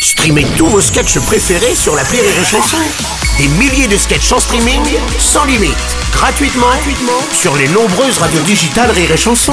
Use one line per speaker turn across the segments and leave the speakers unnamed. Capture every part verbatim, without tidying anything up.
Streamez tous vos sketchs préférés sur l'appli Rire et Chanson. Des milliers de sketchs en streaming, sans limite, gratuitement, gratuitement sur les nombreuses radios digitales Rire et Chanson.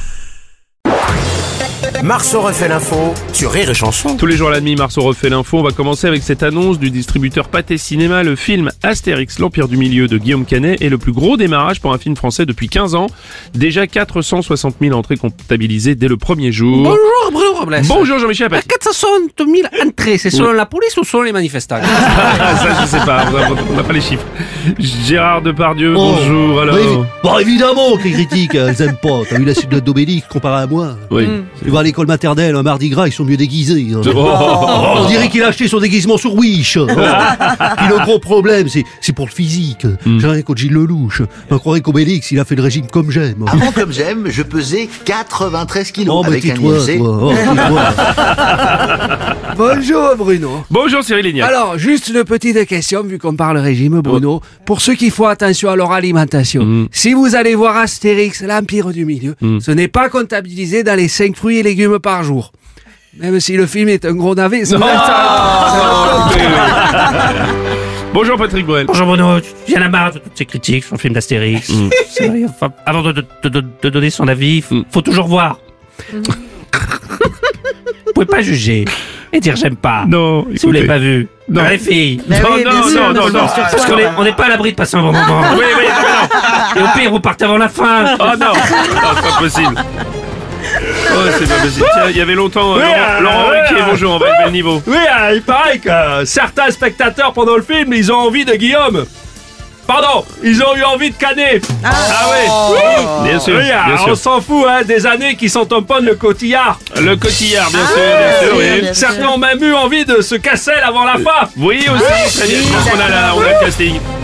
Marceau refait l'info sur Rire et Chanson.
Tous les jours à la demi, Marceau refait l'info. On va commencer avec cette annonce du distributeur Pathé Cinéma. Le film Astérix, l'Empire du Milieu de Guillaume Canet est le plus gros démarrage pour un film français depuis quinze ans. Déjà quatre cent soixante mille entrées comptabilisées dès le premier jour.
Bonjour Bruno Robles.
Bonjour Jean-Michel Apathy.
quatre cent soixante mille entrées, c'est selon oui. la police ou selon les manifestants?
Ah, ça je sais pas, on n'a pas les chiffres. Gérard Depardieu, oh, bonjour alors.
Bah, évi- bon évidemment que les critiques, elles aiment pas. T'as vu la suite de d'Obélix comparé à moi?
Oui.
Mmh. Tu vois à l'école maternelle, un mardi gras, ils sont mieux déguisés. Hein.
Oh.
Oh, on dirait qu'il a acheté son déguisement sur Wish. Oh. Puis le gros problème, c'est, c'est pour le physique. Mm. J'ai rien contre Gilles Lelouch. On croirait qu'Obélix, il a fait le régime comme j'aime.
Avant comme j'aime, je pesais quatre-vingt-treize kilos
oh,
avec un
toi,
I M C.
toi. Oh,
Bonjour Bruno.
Bonjour Cyril Lignac.
Alors, juste une petite question, vu qu'on parle régime, Bruno. Oh. Pour ceux qui font attention à leur alimentation, mm. si vous allez voir Astérix, l'Empire du Milieu, mm. ce n'est pas comptabilisé dans les cinq fruits et légumes par jour. Même si le film est un gros navet, c'est...
Bonjour Patrick Bruel.
Bonjour Bruno, j'en ai marre de toutes ces critiques sur le film d'Astérix. Mm. Sérieux, enfin, avant de, de, de, de donner son avis, faut, mm. faut toujours voir. Mm. Vous pouvez pas juger et dire j'aime pas.
Non,
si vous l'avez pas vu. Non, les filles.
Non, oui, non, sûr, non, non, non, non.
Parce qu'on est, on n'est pas à l'abri de passer un bon moment.
Oui, oui, non, non.
Et au pire, vous partez avant la fin.
Oh non, non, c'est pas possible. Oh, c'est pas possible. Tiens, il y avait longtemps, euh,
oui,
Laurent,
euh,
Laurent
oui,
Ruquier,
euh,
bonjour, on va élever le niveau.
Oui, euh, il paraît que euh, certains spectateurs pendant le film, ils ont envie de Guillaume. Pardon, ils ont eu envie de Canet. Ah, ah oui.
oui. Bien sûr,
oui, euh,
bien sûr.
On s'en fout, hein, des années qui sont tamponnent le cotillard.
Le cotillard, bien
ah,
sûr, bien sûr, oui.
Bien Certains sûr. ont même eu envie de se casser avant la fin.
Oui, aussi, très bien, je pense qu'on a, la, on a le casting.